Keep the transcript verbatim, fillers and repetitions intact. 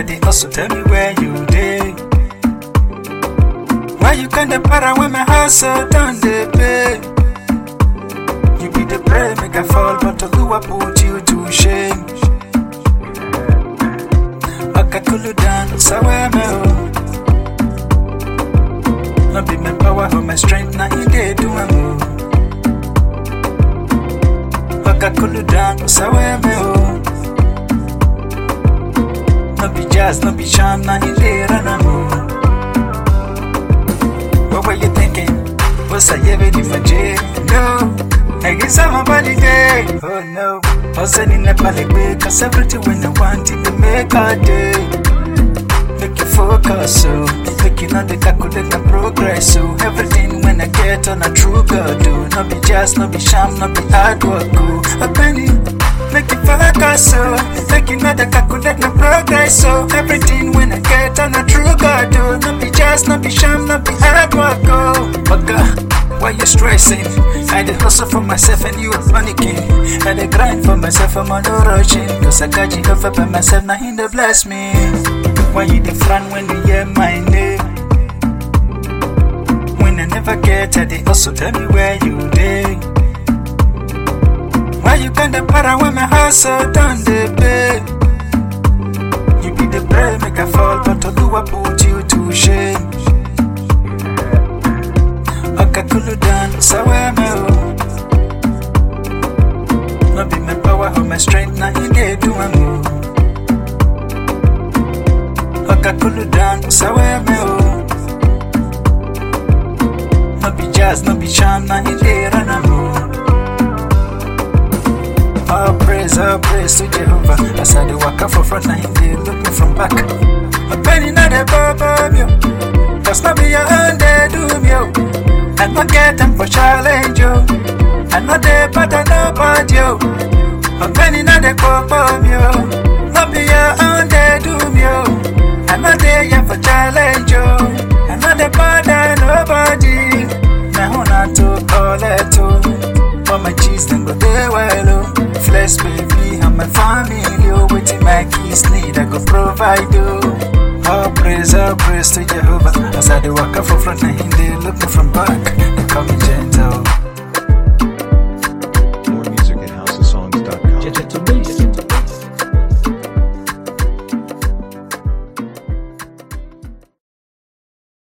the hustle, tell me where you dey. Why you kinda para when my hustle done dey pay? You be the pray, make I fall, but Oluwa put you to shame. Wakakulu down, sawe me o. No be my power or my strength, na in dey do am o. Wakakulu down, sawe me o. No be jazz, no be sham, na in dey run am o. What were you thinking? Was I ever in for jail? No, I guess I'm a body day. Oh no, I was in a panic way, cause everything when I want it to make a day. Make you focus, so make you know the calculate the progress. So everything when I get on a true God, do not be just, not be sham, not be hard work. Go a penny, make you focus, so make you know the calculate the progress. So everything when I get on a true God, do not be just, not be sham, not be hard work. Go, but God, why you stressing? I dey hustle for myself and you are panicking. I dey grind for myself, I'm on no rushing. Cause I got you over by myself, now he dey bless me. Why you dey frown when you hear my name? When I never get at the hustle, tell me where you dey. Why you kinda para when my hustle done dey pay? You be the pray, make I fall, but Oluwa put you to shame. Wakakulu down, sawe me o. No be my power or my strength, na in dey do am o. Wakakulu down, sawe me o. No be jazz, no be sham, na in dey run am o. All praise, all praise to Jehovah. As I dey waka for front, na him dey look me from back. A penny na dey bubble me o, cause no be your own dey do me o. I no get them for challenge yo. I know they better nobody yo. A penny na dey bubble me o, no be your own dey do me o. I know they here for challenge yo. I know they better nobody. Na who not to call it o. For my cheese then go dey well o. Flesh baby and my family yo. Waiting my kids need I go provide yo. All praise, all praise to Jehovah. As I dey waka for front, na him dey look me from back. They call me gentle.